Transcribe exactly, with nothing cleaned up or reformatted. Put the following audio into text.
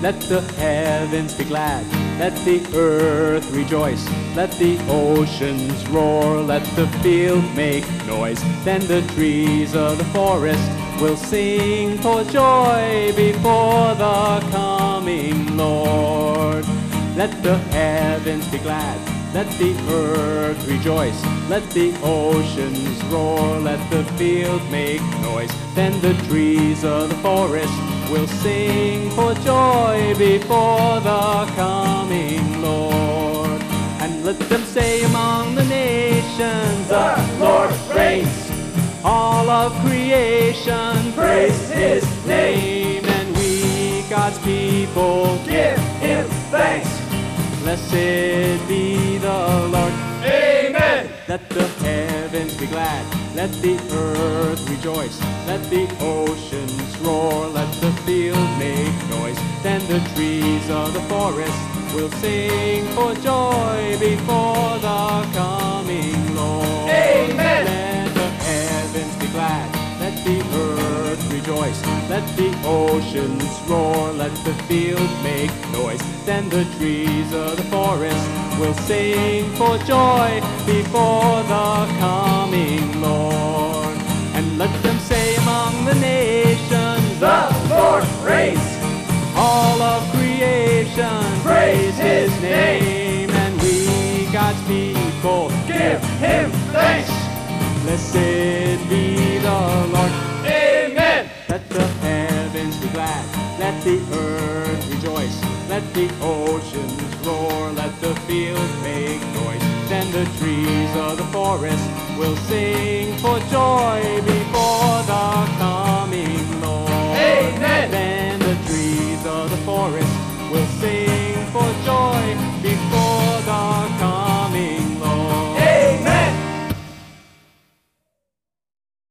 Let the heavens be glad, let the earth rejoice, let the oceans roar, let the field make noise. Then the trees of the forest will sing for joy before the coming Lord. Let the heavens be glad, let the earth rejoice, let the oceans roar, let the field make noise. Then the trees of the forest will sing for joy before the coming Lord. And let them say among the nations, the Lord reigns. All of creation praise His name, and we, God's people, give Him thanks. Blessed be the Lord. Amen. Let the heavens be glad, let the earth rejoice, let the oceans roar, let the field make noise. Then the trees of the forest will sing for joy before the coming Lord. Amen. Let the heavens be glad, let the earth rejoice, let the oceans roar, let the field make noise. Then the trees of the forest will sing for joy before the coming Lord. And let them say among the nations, the Lord reigns. All of creation praise His name, and we, God's people, give Him thanks. Blessed be the Lord. Amen. Let the heavens be glad, let the earth rejoice, let the oceans roar, let the field make noise. Then the trees of the forest will sing for joy.